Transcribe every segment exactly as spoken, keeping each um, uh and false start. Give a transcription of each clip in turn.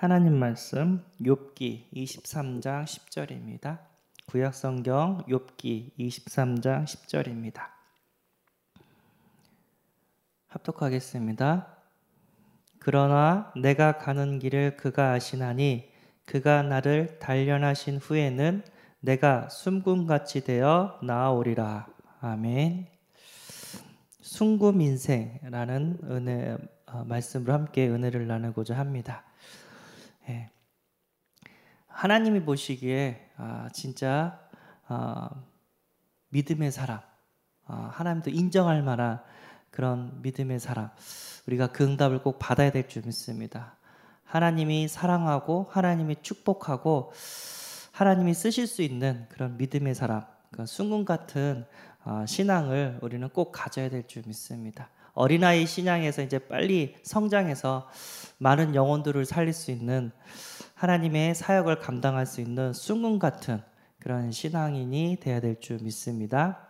하나님 말씀 욥기 이십삼 장 십 절입니다. 구약성경 욥기 이십삼 장 십 절입니다. 합독하겠습니다. 그러나 내가 가는 길을 그가 아시나니 그가 나를 단련하신 후에는 내가 숨금같이 되어 나아오리라. 아멘. 순금 인생이라는 은혜 어, 말씀으로 함께 은혜를 나누고자 합니다. 예. 하나님이 보시기에 아, 진짜 아, 믿음의 사람, 아, 하나님도 인정할 만한 그런 믿음의 사람, 우리가 그 응답을 꼭 받아야 될 줄 믿습니다. 하나님이 사랑하고 하나님이 축복하고 하나님이 쓰실 수 있는 그런 믿음의 사람, 그러니까 순금 같은 어, 신앙을 우리는 꼭 가져야 될 줄 믿습니다. 어린아이 신앙에서 이제 빨리 성장해서 많은 영혼들을 살릴 수 있는 하나님의 사역을 감당할 수 있는 순금 같은 그런 신앙인이 되어야 될 줄 믿습니다.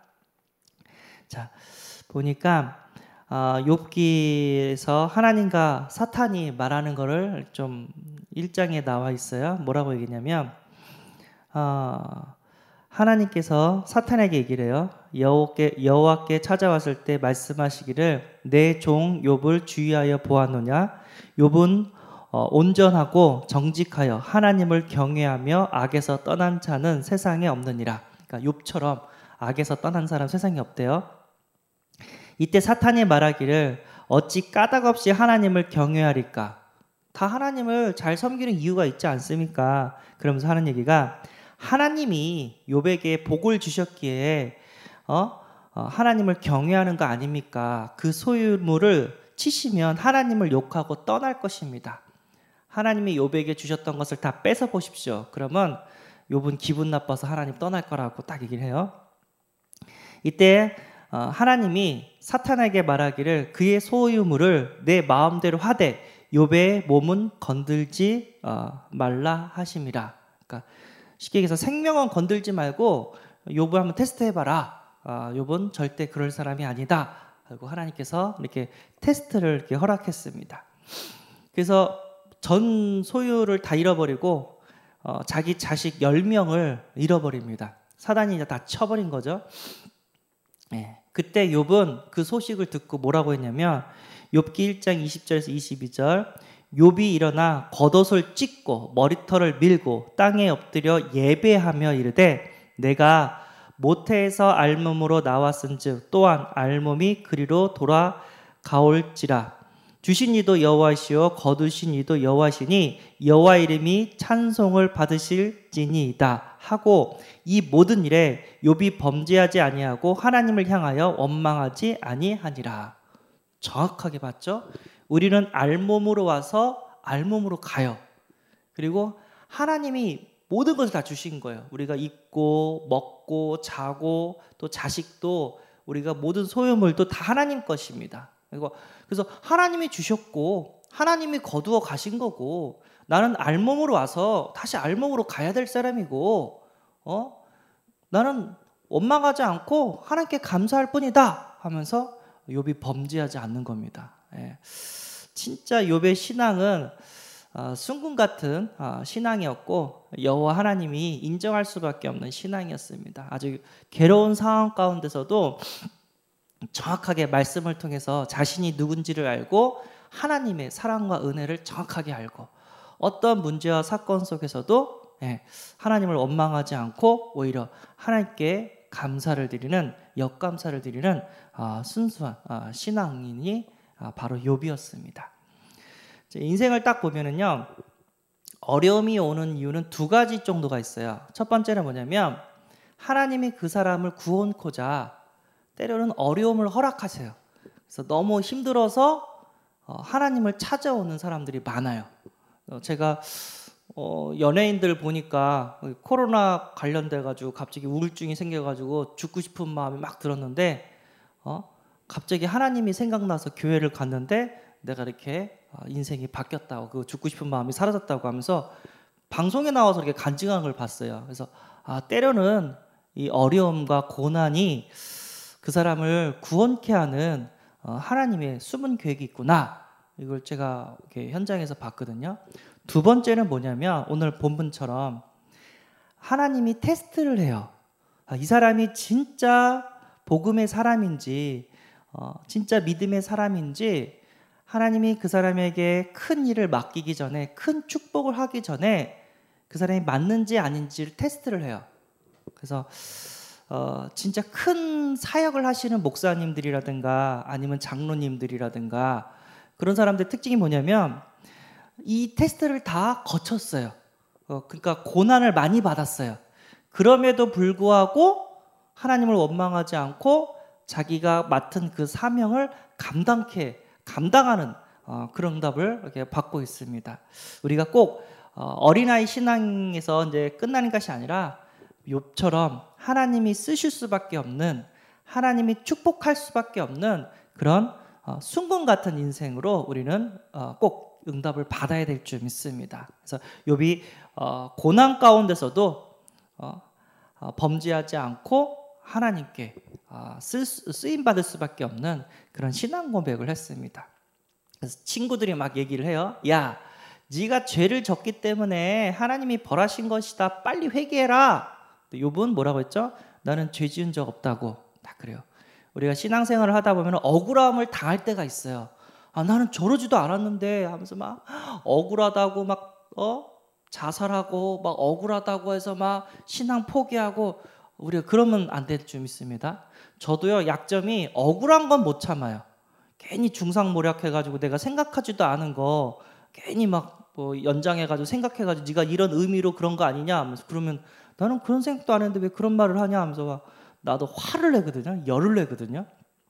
자, 보니까 어, 욥기에서 하나님과 사탄이 말하는 거를 좀 일 장에 나와 있어요. 뭐라고 얘기냐면 어, 하나님께서 사탄에게 얘기를 해요. 여호와께, 여호와께 찾아왔을 때 말씀하시기를 내 종 욥을 주의하여 보았느냐? 욥은 어, 온전하고 정직하여 하나님을 경외하며 악에서 떠난 자는 세상에 없느니라. 그러니까 욥처럼 악에서 떠난 사람 세상에 없대요. 이때 사탄이 말하기를 어찌 까닭없이 하나님을 경외하리까? 다 하나님을 잘 섬기는 이유가 있지 않습니까? 그러면서 하는 얘기가 하나님이 욥에게 복을 주셨기에 어? 어, 하나님을 경외하는 거 아닙니까? 그 소유물을 치시면 하나님을 욕하고 떠날 것입니다. 하나님이 욥에게 주셨던 것을 다 뺏어 보십시오. 그러면 욥은 기분 나빠서 하나님 떠날 거라고 딱 얘기를 해요. 이때 어, 하나님이 사탄에게 말하기를 그의 소유물을 내 마음대로 하되 욥의 몸은 건들지 어, 말라 하심이라. 그러니까 쉽게 얘기해서 생명은 건들지 말고 욥을 한번 테스트해봐라. 아, 욥은 절대 그럴 사람이 아니다. 하고 하나님께서 이렇게 테스트를 이렇게 허락했습니다. 그래서 전 소유를 다 잃어버리고 어, 자기 자식 열 명을 잃어버립니다. 사단이 이제 다 쳐버린 거죠. 네. 그때 욥은 그 소식을 듣고 뭐라고 했냐면 욥기 일 장 이십 절에서 이십이 절 욥이 일어나 겉옷을 찢고 머리털을 밀고 땅에 엎드려 예배하며 이르되 내가 모태에서 알몸으로 나왔은즉 또한 알몸이 그리로 돌아가올지라. 주신 이도 여호와시요 거두신 이도 여호와시니 여호와 이름이 찬송을 받으실지니이다 하고 이 모든 일에 욥이 범죄하지 아니하고 하나님을 향하여 원망하지 아니하니라. 정확하게 봤죠? 우리는 알몸으로 와서 알몸으로 가요. 그리고 하나님이 모든 것을 다 주신 거예요. 우리가 입고 먹고 자고 또 자식도 우리가 모든 소유물도 다 하나님 것입니다. 그리고 그래서 하나님이 주셨고 하나님이 거두어 가신 거고 나는 알몸으로 와서 다시 알몸으로 가야 될 사람이고 어? 나는 원망하지 않고 하나님께 감사할 뿐이다 하면서 욥이 범죄하지 않는 겁니다. 예. 진짜 욥의 신앙은 어, 순금 같은 어, 신앙이었고 여호와 하나님이 인정할 수밖에 없는 신앙이었습니다. 아주 괴로운 상황 가운데서도 정확하게 말씀을 통해서 자신이 누군지를 알고 하나님의 사랑과 은혜를 정확하게 알고 어떤 문제와 사건 속에서도 예, 하나님을 원망하지 않고 오히려 하나님께 감사를 드리는 역감사를 드리는 어, 순수한 어, 신앙인이 어, 바로 욥이었습니다. 인생을 딱 보면은요 어려움이 오는 이유는 두 가지 정도가 있어요. 첫 번째는 뭐냐면 하나님이 그 사람을 구원코자 때로는 어려움을 허락하세요. 그래서 너무 힘들어서 하나님을 찾아오는 사람들이 많아요. 제가 연예인들 보니까 코로나 관련돼 가지고 갑자기 우울증이 생겨가지고 죽고 싶은 마음이 막 들었는데 갑자기 하나님이 생각나서 교회를 갔는데 내가 이렇게 인생이 바뀌었다고 그 죽고 싶은 마음이 사라졌다고 하면서 방송에 나와서 이렇게 간증한 걸 봤어요. 그래서 아, 때로는 이 어려움과 고난이 그 사람을 구원케 하는 하나님의 숨은 계획이 있구나 이걸 제가 이렇게 현장에서 봤거든요. 두 번째는 뭐냐면 오늘 본문처럼 하나님이 테스트를 해요. 아, 이 사람이 진짜 복음의 사람인지 어, 진짜 믿음의 사람인지 하나님이 그 사람에게 큰 일을 맡기기 전에 큰 축복을 하기 전에 그 사람이 맞는지 아닌지를 테스트를 해요. 그래서 어, 진짜 큰 사역을 하시는 목사님들이라든가 아니면 장로님들이라든가 그런 사람들 특징이 뭐냐면 이 테스트를 다 거쳤어요. 어, 그러니까 고난을 많이 받았어요. 그럼에도 불구하고 하나님을 원망하지 않고 자기가 맡은 그 사명을 감당케 감당하는 어, 그런 응답을 이렇게 받고 있습니다. 우리가 꼭 어, 어린아이 신앙에서 이제 끝나는 것이 아니라 욥처럼 하나님이 쓰실 수밖에 없는 하나님이 축복할 수밖에 없는 그런 어, 순금 같은 인생으로 우리는 어, 꼭 응답을 받아야 될 줄 믿습니다. 그래서 욥이 어, 고난 가운데서도 어, 어, 범죄하지 않고 하나님께 어, 쓸, 쓰임 받을 수밖에 없는 그런 신앙 고백을 했습니다. 그래서 친구들이 막 얘기를 해요. 야, 네가 죄를 졌기 때문에 하나님이 벌하신 것이다. 빨리 회개해라. 욥은 뭐라고 했죠? 나는 죄 지은 적 없다고. 다 그래요. 우리가 신앙생활을 하다 보면 억울함을 당할 때가 있어요. 아, 나는 저러지도 않았는데 하면서 막 억울하다고 막 어? 자살하고 막 억울하다고 해서 막 신앙 포기하고 우리가 그러면 안 될 줄 믿습니다. 저도요, 약점이 억울한 건 못 참아요. 괜히 중상모략해가지고 내가 생각하지도 않은 거 괜히 막 뭐 연장해가지고 생각해가지고 네가 이런 의미로 그런 거 아니냐 하면서 그러면 나는 그런 생각도 안 했는데 왜 그런 말을 하냐 하면서 막 나도 화를 내거든요. 열을 내거든요.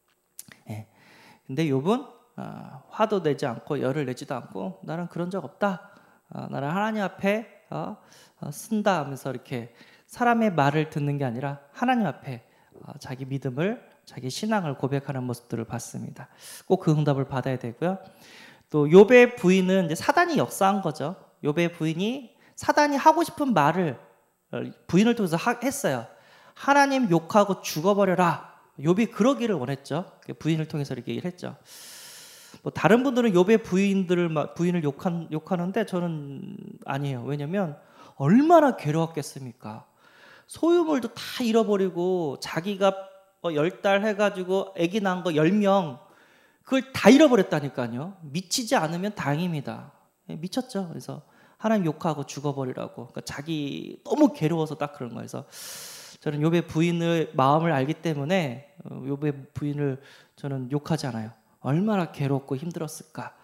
예. 근데 욥은 어, 화도 내지 않고 열을 내지도 않고 나는 그런 적 없다. 어, 나는 하나님 앞에 어, 어, 쓴다 하면서 이렇게 사람의 말을 듣는 게 아니라 하나님 앞에 어, 자기 믿음을 자기 신앙을 고백하는 모습들을 봤습니다. 꼭 그 응답을 받아야 되고요. 또 욥의 부인은 이제 사단이 역사한 거죠. 욥의 부인이 사단이 하고 싶은 말을 부인을 통해서 하, 했어요. 하나님 욕하고 죽어버려라. 욥이 그러기를 원했죠. 부인을 통해서 이렇게 얘기를 했죠. 뭐 다른 분들은 욥의 부인들을 부인을 욕한, 욕하는데 저는 아니에요. 왜냐하면 얼마나 괴로웠겠습니까? 소유물도 다 잃어버리고 자기가 열 달 해가지고 아기 낳은 거 열 명 그걸 다 잃어버렸다니까요. 미치지 않으면 다행입니다. 미쳤죠. 그래서 하나님 욕하고 죽어버리라고. 그러니까 자기 너무 괴로워서 딱 그런 거예요. 그래서 저는 욥의 부인의 마음을 알기 때문에 욥의 부인을 저는 욕하지 않아요. 얼마나 괴롭고 힘들었을까.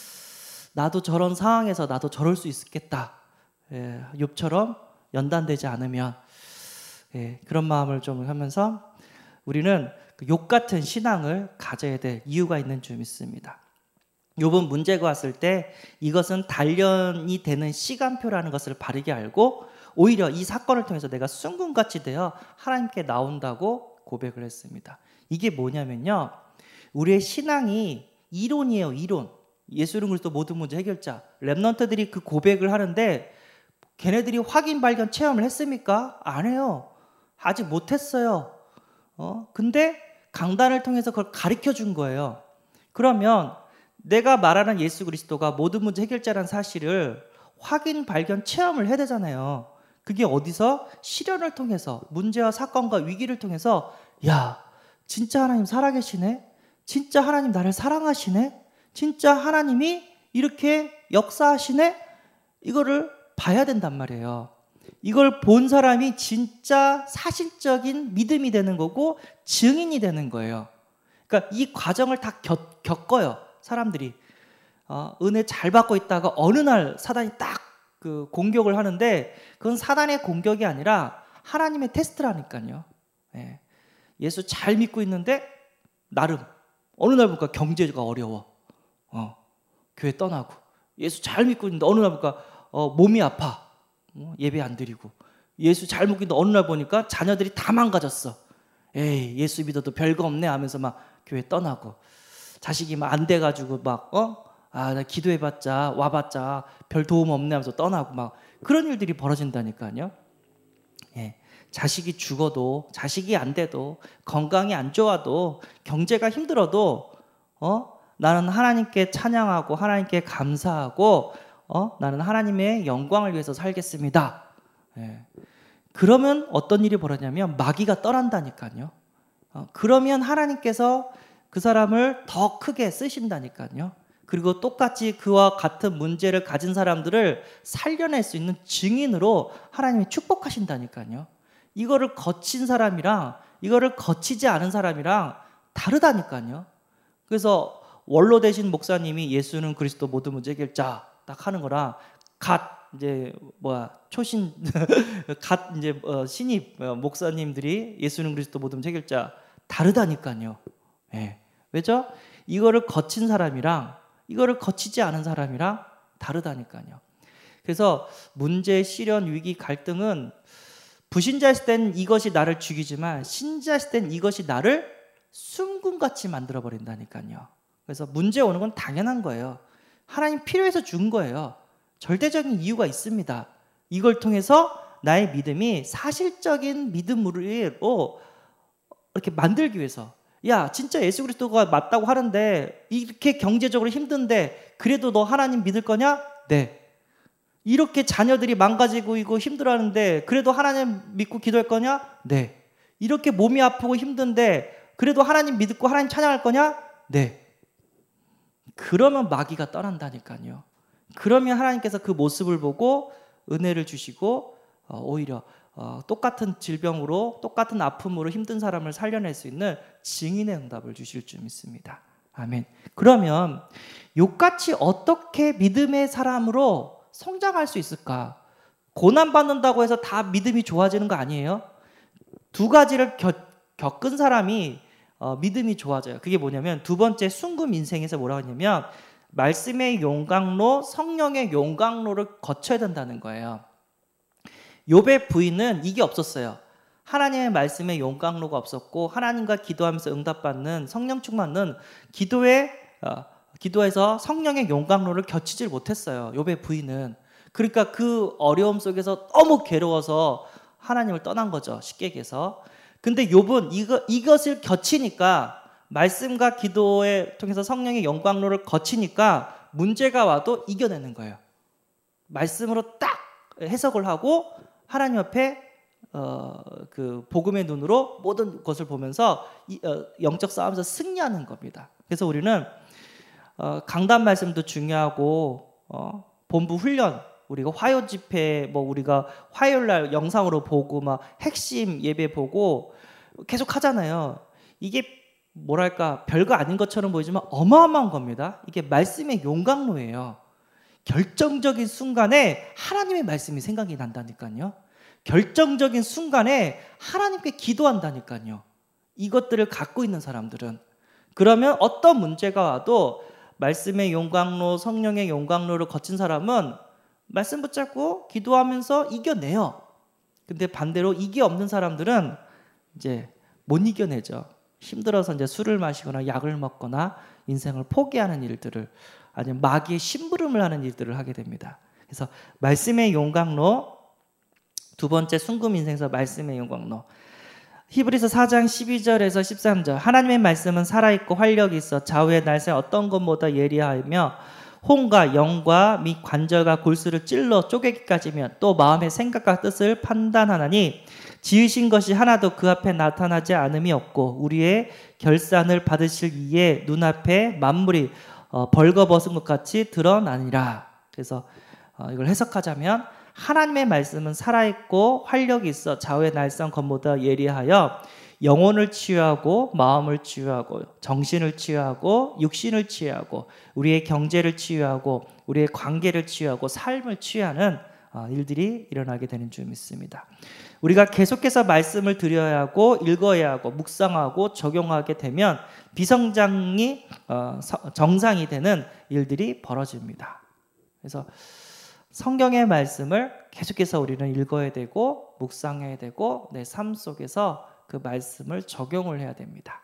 나도 저런 상황에서 나도 저럴 수 있겠다. 예, 욥처럼 연단되지 않으면 예, 그런 마음을 좀 하면서 우리는 그 욥 같은 신앙을 가져야 될 이유가 있는 줄 믿습니다. 욥은 문제가 왔을 때 이것은 단련이 되는 시간표라는 것을 바르게 알고 오히려 이 사건을 통해서 내가 순금같이 되어 하나님께 나온다고 고백을 했습니다. 이게 뭐냐면요, 우리의 신앙이 이론이에요. 이론. 예수 이름 그리스도 모든 문제 해결자. 렘넌트들이 그 고백을 하는데 걔네들이 확인 발견 체험을 했습니까? 안 해요. 아직 못했어요. 어? 근데 강단을 통해서 그걸 가르쳐 준 거예요. 그러면 내가 말하는 예수 그리스도가 모든 문제 해결자라는 사실을 확인 발견 체험을 해야 되잖아요. 그게 어디서? 시련을 통해서, 문제와 사건과 위기를 통해서, 야, 진짜 하나님 살아계시네? 진짜 하나님 나를 사랑하시네? 진짜 하나님이 이렇게 역사하시네? 이거를 봐야 된단 말이에요. 이걸 본 사람이 진짜 사실적인 믿음이 되는 거고 증인이 되는 거예요. 그러니까 이 과정을 다 겪, 겪어요. 사람들이 어, 은혜 잘 받고 있다가 어느 날 사단이 딱 그 공격을 하는데 그건 사단의 공격이 아니라 하나님의 테스트라니까요. 예. 예수 잘 믿고 있는데 나름 어느 날 보니까 경제가 어려워. 어, 교회 떠나고. 예수 잘 믿고 있는데 어느 날 보니까 어, 몸이 아파. 어, 예배 안 드리고. 예수 잘 믿고 있는데 어느 날 보니까 자녀들이 다 망가졌어. 에이, 예수 믿어도 별거 없네 하면서 막 교회 떠나고. 자식이 막 안 돼가지고 막 어? 아, 나 기도해봤자 와봤자 별 도움 없네 하면서 떠나고 막 그런 일들이 벌어진다니까요. 예, 자식이 죽어도 자식이 안 돼도 건강이 안 좋아도 경제가 힘들어도 어? 나는 하나님께 찬양하고 하나님께 감사하고 어? 나는 하나님의 영광을 위해서 살겠습니다. 예. 그러면 어떤 일이 벌어지냐면 마귀가 떠난다니까요. 어, 그러면 하나님께서 그 사람을 더 크게 쓰신다니까요. 그리고 똑같이 그와 같은 문제를 가진 사람들을 살려낼 수 있는 증인으로 하나님이 축복하신다니까요. 이거를 거친 사람이랑 이거를 거치지 않은 사람이랑 다르다니까요. 그래서 원로 되신 목사님이 예수는 그리스도 모든 문제 해결자 딱 하는 거랑 갓 이제 뭐야 초신 갓 이제 어, 신입 어, 목사님들이 예수는 그리스도 모든 문제 해결자 다르다니까요. 예. 왜죠? 이거를 거친 사람이랑 이거를 거치지 않은 사람이랑 다르다니까요. 그래서 문제, 시련, 위기, 갈등은 불신자였을 땐 이것이 나를 죽이지만 신자였을 땐 이것이 나를 순금같이 만들어 버린다니까요. 그래서 문제 오는 건 당연한 거예요. 하나님 필요해서 준 거예요. 절대적인 이유가 있습니다. 이걸 통해서 나의 믿음이 사실적인 믿음으로 이렇게 만들기 위해서, 야 진짜 예수 그리스도가 맞다고 하는데 이렇게 경제적으로 힘든데 그래도 너 하나님 믿을 거냐? 네. 이렇게 자녀들이 망가지고 이거 힘들어하는데 그래도 하나님 믿고 기도할 거냐? 네. 이렇게 몸이 아프고 힘든데 그래도 하나님 믿고 하나님 찬양할 거냐? 네. 그러면 마귀가 떠난다니까요. 그러면 하나님께서 그 모습을 보고 은혜를 주시고 오히려 똑같은 질병으로 똑같은 아픔으로 힘든 사람을 살려낼 수 있는 증인의 응답을 주실 줄 믿습니다. 아멘. 그러면 욥같이 어떻게 믿음의 사람으로 성장할 수 있을까? 고난받는다고 해서 다 믿음이 좋아지는 거 아니에요? 두 가지를 겪, 겪은 사람이 어, 믿음이 좋아져요. 그게 뭐냐면 두 번째 순금 인생에서 뭐라고 하냐면 말씀의 용광로, 성령의 용광로를 거쳐야 된다는 거예요. 욥의 부인은 이게 없었어요. 하나님의 말씀에 용광로가 없었고 하나님과 기도하면서 응답받는 성령 충만은 기도에 어, 기도에서 성령의 용광로를 겨치질 못했어요. 욥의 부인은. 그러니까 그 어려움 속에서 너무 괴로워서 하나님을 떠난 거죠. 쉽게 얘기해서. 근데 욥은 이거, 이것을 겨치니까 말씀과 기도에 통해서 성령의 영광로를 거치니까 문제가 와도 이겨내는 거예요. 말씀으로 딱 해석을 하고 하나님 앞에 어, 그 복음의 눈으로 모든 것을 보면서 이, 어, 영적 싸움에서 승리하는 겁니다. 그래서 우리는 어, 강단 말씀도 중요하고 어, 본부 훈련 우리가 화요 집회 뭐 우리가 화요일 날 영상으로 보고 막 핵심 예배 보고 계속 하잖아요. 이게 뭐랄까 별거 아닌 것처럼 보이지만 어마어마한 겁니다. 이게 말씀의 용광로예요. 결정적인 순간에 하나님의 말씀이 생각이 난다니까요. 결정적인 순간에 하나님께 기도한다니까요. 이것들을 갖고 있는 사람들은. 그러면 어떤 문제가 와도 말씀의 용광로, 성령의 용광로를 거친 사람은 말씀 붙잡고 기도하면서 이겨내요. 근데 반대로 이게 없는 사람들은 이제 못 이겨내죠. 힘들어서 이제 술을 마시거나 약을 먹거나 인생을 포기하는 일들을 아니면 마귀의 심부름을 하는 일들을 하게 됩니다. 그래서 말씀의 용광로 두 번째 순금 인생에서 말씀의 용광로 히브리서 사 장 십이 절에서 십삼 절 하나님의 말씀은 살아있고 활력이 있어 좌우의 날새 어떤 것보다 예리하며 혼과 영과 및 관절과 골수를 찔러 쪼개기까지면 또 마음의 생각과 뜻을 판단하나니 지으신 것이 하나도 그 앞에 나타나지 않음이 없고 우리의 결산을 받으실 이에 눈앞에 만물이 어, 벌거벗은 것 같이 드러나니라. 그래서 어, 이걸 해석하자면 하나님의 말씀은 살아있고 활력이 있어 좌우의 날선 검보다 예리하여 영혼을 치유하고 마음을 치유하고 정신을 치유하고 육신을 치유하고 우리의 경제를 치유하고 우리의 관계를 치유하고 삶을 치유하는 일들이 일어나게 되는 줄 믿습니다. 우리가 계속해서 말씀을 드려야 하고 읽어야 하고 묵상하고 적용하게 되면 비성장이 정상이 되는 일들이 벌어집니다. 그래서 성경의 말씀을 계속해서 우리는 읽어야 되고 묵상해야 되고 내 삶 속에서 그 말씀을 적용을 해야 됩니다.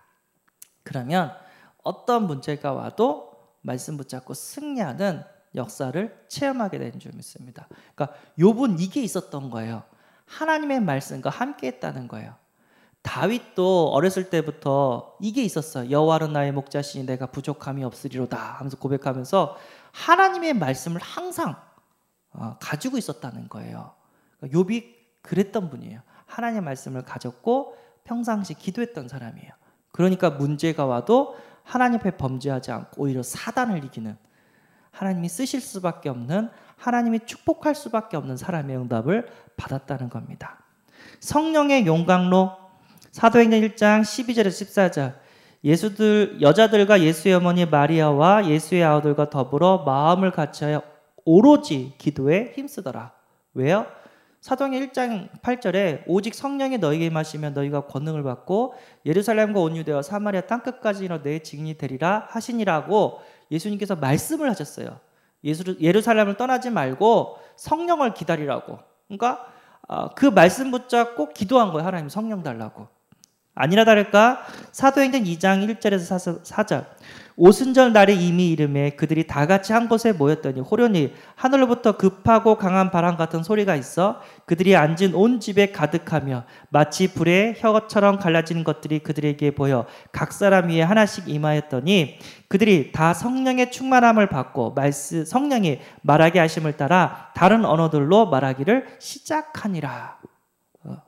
그러면 어떤 문제가 와도 말씀 붙잡고 승리하는 역사를 체험하게 되는 줄 믿습니다. 그러니까 욥은 이게 있었던 거예요. 하나님의 말씀과 함께 했다는 거예요. 다윗도 어렸을 때부터 이게 있었어요. 여호와는 나의 목자시니 내가 부족함이 없으리로다 하면서 고백하면서 하나님의 말씀을 항상 가지고 있었다는 거예요. 욥이 그랬던 분이에요. 하나님의 말씀을 가졌고 평상시 기도했던 사람이에요. 그러니까 문제가 와도 하나님 앞에 범죄하지 않고 오히려 사단을 이기는, 하나님이 쓰실 수밖에 없는, 하나님이 축복할 수밖에 없는 사람의 응답을 받았다는 겁니다. 성령의 용광로, 사도행전 일 장 십이 절에서 십사 절, 예수들, 여자들과 예수의 어머니 마리아와 예수의 아우들과 더불어 마음을 같이하여 오로지 기도에 힘쓰더라. 왜요? 사도행전 일 장 팔 절에 오직 성령이 너희에게 임하시면 너희가 권능을 받고 예루살렘과 온 유대와 사마리아 땅끝까지 이르러 내 증인이 되리라 하시니라고 예수님께서 말씀을 하셨어요. 예수, 예루살렘을 떠나지 말고 성령을 기다리라고. 그러니까 어, 그 말씀 붙잡고 기도한 거예요. 하나님 성령 달라고. 아니나 다를까 사도행전 이 장 일 절에서 사 절, 오순절 날에 이미 이름에 그들이 다 같이 한 곳에 모였더니 호련히 하늘로부터 급하고 강한 바람 같은 소리가 있어 그들이 앉은 온 집에 가득하며 마치 불에 혀처럼 갈라지는 것들이 그들에게 보여 각 사람 위에 하나씩 임하였더니 그들이 다 성령의 충만함을 받고 말씀, 성령이 말하게 하심을 따라 다른 언어들로 말하기를 시작하니라. 어.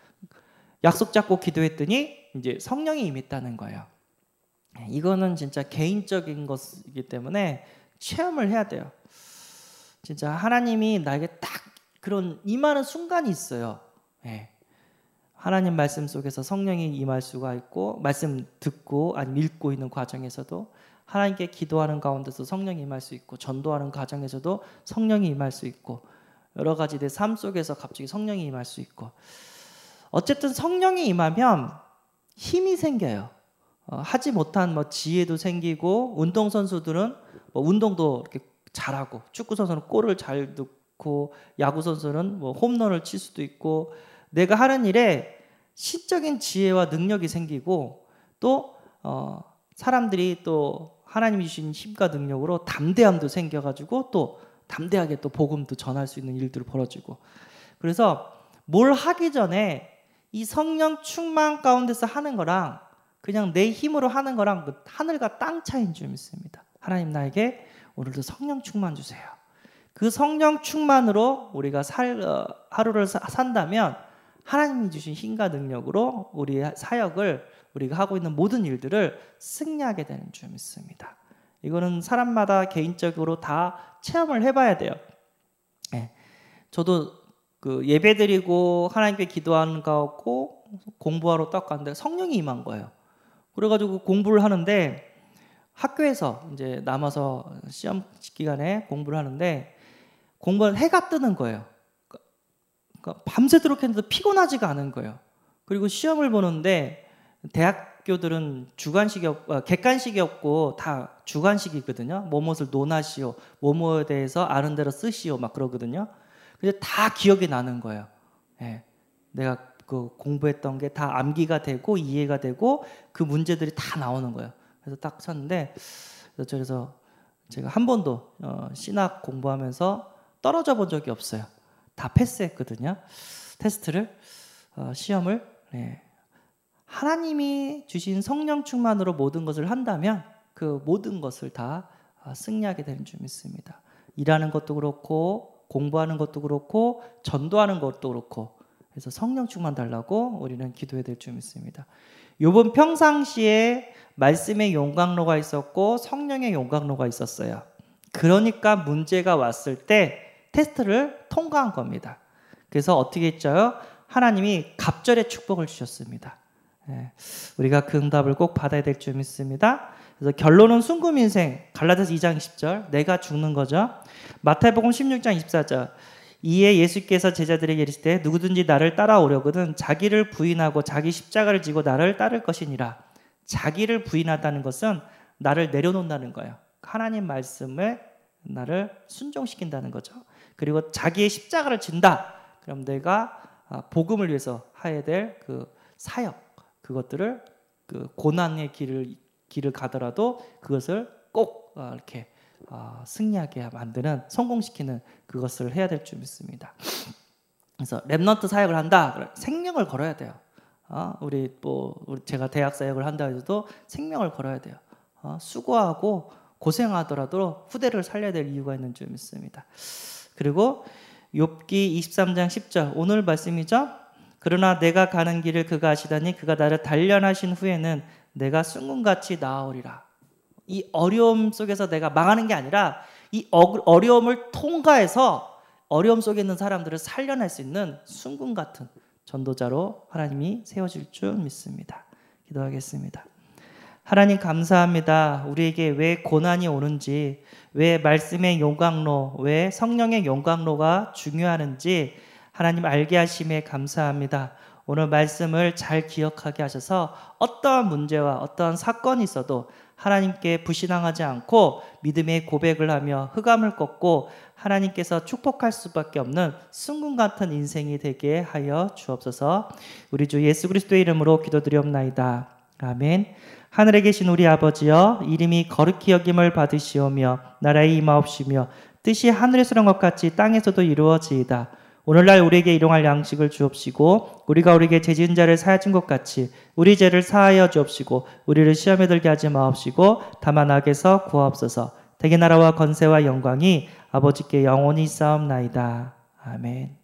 약속 잡고 기도했더니 이제 성령이 임했다는 거예요. 이거는 진짜 개인적인 것이기 때문에 체험을 해야 돼요. 진짜 하나님이 나에게 딱 그런 임하는 순간이 있어요. 네. 하나님 말씀 속에서 성령이 임할 수가 있고, 말씀 듣고 아니면 읽고 있는 과정에서도 하나님께 기도하는 가운데서 성령이 임할 수 있고, 전도하는 과정에서도 성령이 임할 수 있고, 여러 가지 내 삶 속에서 갑자기 성령이 임할 수 있고, 어쨌든 성령이 임하면 힘이 생겨요. 어, 하지 못한 뭐 지혜도 생기고, 운동선수들은 뭐 운동도 이렇게 잘하고, 축구선수는 골을 잘 넣고, 야구선수는 뭐 홈런을 칠 수도 있고, 내가 하는 일에 시적인 지혜와 능력이 생기고, 또 어, 사람들이 또 하나님이 주신 힘과 능력으로 담대함도 생겨가지고 또 담대하게 또 복음도 전할 수 있는 일들이 벌어지고, 그래서 뭘 하기 전에 이 성령 충만 가운데서 하는 거랑 그냥 내 힘으로 하는 거랑 그 하늘과 땅 차이인 줄 믿습니다. 하나님 나에게 오늘도 성령 충만 주세요. 그 성령 충만으로 우리가 살, 어, 하루를 사, 산다면 하나님이 주신 힘과 능력으로 우리의 사역을, 우리가 하고 있는 모든 일들을 승리하게 되는 줄 믿습니다. 이거는 사람마다 개인적으로 다 체험을 해봐야 돼요. 네. 저도 그 예배드리고 하나님께 기도하는 거고 공부하러 딱 갔는데 성령이 임한 거예요. 그래가지고 공부를 하는데, 학교에서 이제 남아서 시험 기간에 공부를 하는데 공부는 해가 뜨는 거예요. 그러니까 밤새도록 했는데 피곤하지가 않은 거예요. 그리고 시험을 보는데 대학교들은 주관식이 없, 객관식이 없고 다 주관식이거든요. 뭐뭇을 논하시오, 뭐뭐에 대해서 아는 대로 쓰시오 막 그러거든요. 근데 다 기억이 나는 거예요. 예. 내가 그 공부했던 게 다 암기가 되고 이해가 되고 그 문제들이 다 나오는 거예요. 그래서 딱 쳤는데, 그래서 제가 한 번도 어, 신학 공부하면서 떨어져 본 적이 없어요. 다 패스했거든요. 테스트를, 어, 시험을. 네. 하나님이 주신 성령 충만으로 모든 것을 한다면 그 모든 것을 다 승리하게 되는 줄 믿습니다. 일하는 것도 그렇고 공부하는 것도 그렇고 전도하는 것도 그렇고, 그래서 성령 충만 달라고 우리는 기도해야 될 줄 믿습니다. 욥은 평상시에 말씀의 용광로가 있었고 성령의 용광로가 있었어요. 그러니까 문제가 왔을 때 테스트를 통과한 겁니다. 그래서 어떻게 했죠? 하나님이 갑절의 축복을 주셨습니다. 예, 우리가 그 응답을 꼭 받아야 될 줄 믿습니다. 그래서 결론은 순금 인생, 갈라디아서 이 장 이십 절, 내가 죽는 거죠. 마태복음 십육 장 이십사 절, 이에 예수께서 제자들에게 이르시되 누구든지 나를 따라오려거든 자기를 부인하고 자기 십자가를 지고 나를 따를 것이니라. 자기를 부인하다는 것은 나를 내려놓는다는 거예요. 하나님 말씀에 나를 순종시킨다는 거죠. 그리고 자기의 십자가를 진다. 그럼 내가 복음을 위해서 해야 될 그 사역, 그것들을, 그 고난의 길을 길을 가더라도 그것을 꼭 이렇게 승리하게 만드는, 성공시키는 그것을 해야 될 줄 믿습니다. 그래서 렘넌트 사역을 한다. 생명을 걸어야 돼요. 어, 우리 뭐 우리 제가 대학 사역을 한다 해도 생명을 걸어야 돼요. 어, 수고하고 고생하더라도 후대를 살려야 될 이유가 있는 줄 믿습니다. 그리고 욥기 이십삼 장 십 절 오늘 말씀이죠. 그러나 내가 가는 길을 그가 아시다니 그가 나를 단련하신 후에는 내가 순금같이 나아오리라. 이 어려움 속에서 내가 망하는 게 아니라 이 어려움을 통과해서 어려움 속에 있는 사람들을 살려낼 수 있는 순금 같은 전도자로 하나님이 세워질 줄 믿습니다. 기도하겠습니다. 하나님 감사합니다. 우리에게 왜 고난이 오는지, 왜 말씀의 용광로, 왜 성령의 용광로가 중요하는지 하나님 알게 하심에 감사합니다. 오늘 말씀을 잘 기억하게 하셔서 어떠한 문제와 어떠한 사건이 있어도 하나님께 부신앙하지 않고 믿음의 고백을 하며 흑암을 꺾고 하나님께서 축복할 수밖에 없는 순금 같은 인생이 되게 하여 주옵소서. 우리 주 예수 그리스도의 이름으로 기도드리옵나이다. 아멘. 하늘에 계신 우리 아버지여, 이름이 거룩히 여김을 받으시오며 나라의 임하옵시며 뜻이 하늘에서 이룬 것 같이 땅에서도 이루어지이다. 오늘날 우리에게 일용할 양식을 주옵시고 우리가 우리에게 죄 지은 자를 사하진 것 같이 우리 죄를 사하여 주옵시고 우리를 시험에 들게 하지 마옵시고 다만 악에서 구하옵소서. 대개 나라와 권세와 영광이 아버지께 영원히 있사옵나이다. 아멘.